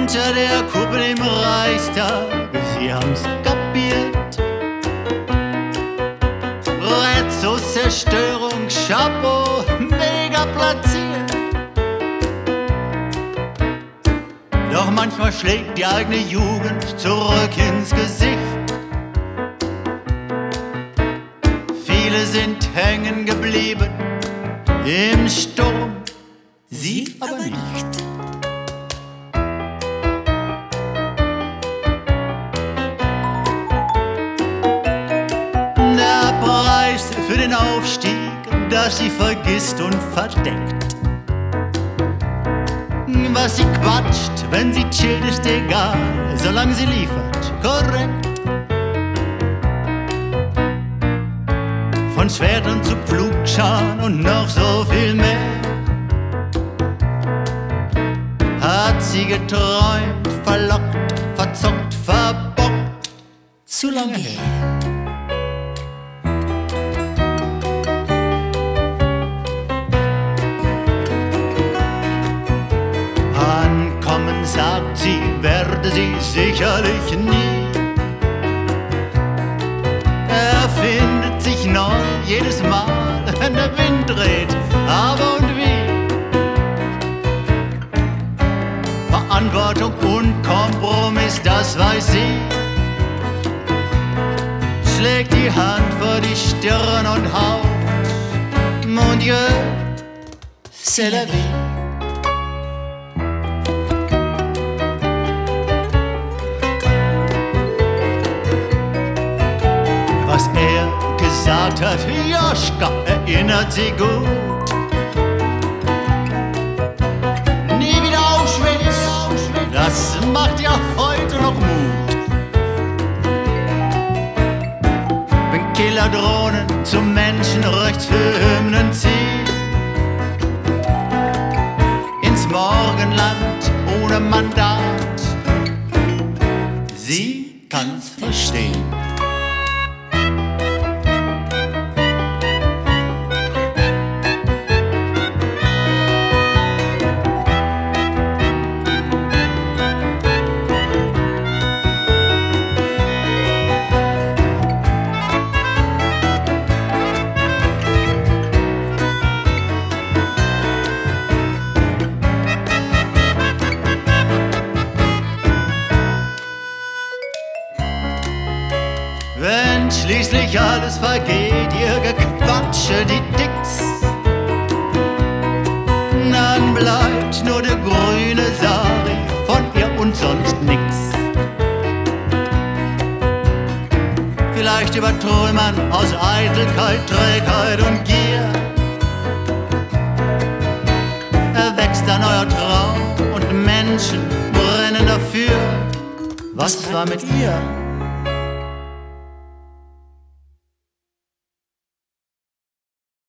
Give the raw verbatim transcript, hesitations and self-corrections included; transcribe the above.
Unter der Kuppel im Reichstag, sie haben's kapiert. Brett zur Zerstörung, Chapeau, mega platziert. Doch manchmal schlägt die eigene Jugend zurück ins Gesicht. Viele sind hängen geblieben im Sturm, sie aber nicht. Der Preis für den Aufstieg, dass sie vergisst und verdeckt. Was sie quatscht, wenn sie chillt, ist egal, solange sie liefert, korrekt. Von Schwertern zu Pflugscharen und noch so viel mehr hat sie geträumt, verlockt, verzockt, verbockt, zu lange her. Ankommen, sagt sie, werde sie sicherlich nie. Er findet sich neu jedes Mal, wenn der Wind dreht, aber und wie. Verantwortung und Kompromiss, das weiß sie. Schlägt die Hand vor die Stirn und haucht: Mon Dieu, c'est la vie. Was er gesagt hat, Joschka erinnert sie gut. Nie wieder Auschwitz, das macht ja heute noch Mut. Wenn Killerdrohnen zum Menschenrechtshymnen ziehen, ins Morgenland ohne Mandat, sie kann's verstehen. Wenn schließlich alles vergeht, ihr Gequatsche, die Dicks, dann bleibt nur der grüne Sari von ihr und sonst nix. Vielleicht übertrümmern aus Eitelkeit, Trägheit und Gier erwächst ein neuer Traum und Menschen brennen dafür. Was war mit ihr?